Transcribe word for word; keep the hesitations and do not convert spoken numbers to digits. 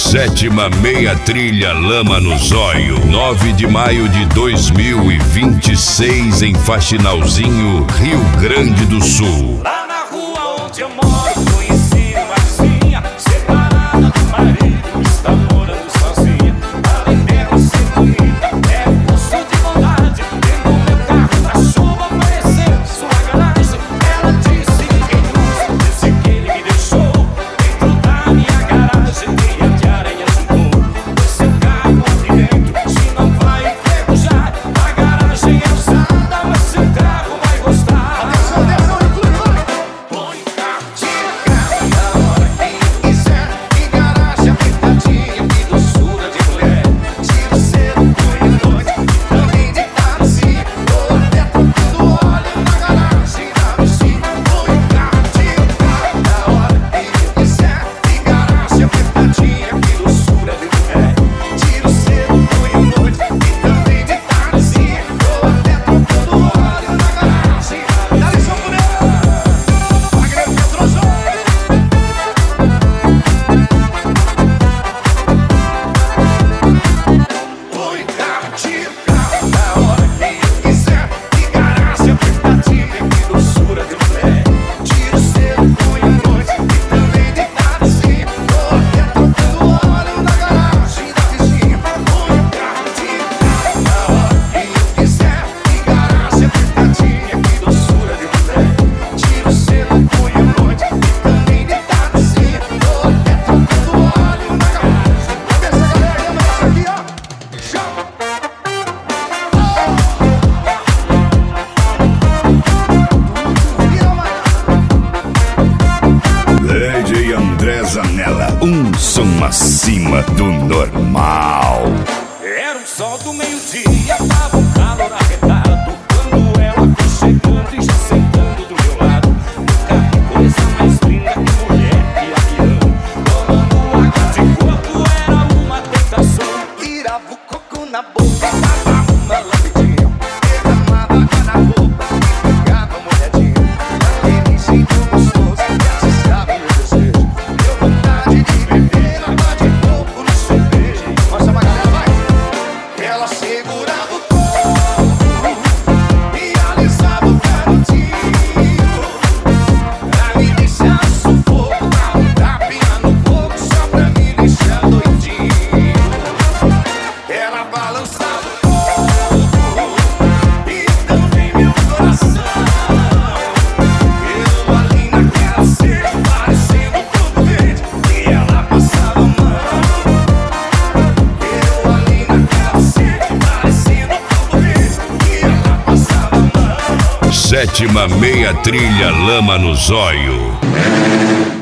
Sétima meia trilha Lama no Zóio. nove de maio de dois mil e vinte e seis em Faxinalzinho, Rio Grande do Sul. Lá na rua onde eu moro, conheci uma vizinha separada do marido, está morando sozinha. Além dela ser bonita, é um poço de bondade. Dentro do meu carro, na chuva apareceu sua garagem. Ela disse que usa, disse que ele me deixou dentro da minha garagem. Teia de aranha juntou o seu carro aqui dentro. Se não vai enferrujar, a garagem é usada, mas seu carro vai gostar. Zanella, um som acima do normal. Era um sol do meio-dia, tava um calor arretado, quando ela foi chegando e já sentando do meu lado. Nunca vi coisa mais linda que mulher e avião. Tomando água de coco era uma tentação. Tirava o coco na boca, dava uma lambidinha, derramava água na roupa e pegava molhadinha. Aquele jeito gostoso que atiçava meu desejo. Vontade de beber água de coco no cerveja. Mostra pra galera, vai! Ela segurava o coco e alisava o garotinho, pra me deixar sufoco, dá um tapinha no coco só pra me deixar doidinho. Ela balançava o coco e também meu coração. Eu ali naquela sede, parecendo todo verde, e ela passava a mão. Eu ali naquela sede, parecendo todo verde, e ela passava a mão. Sétima meia trilha Lama no Zóio.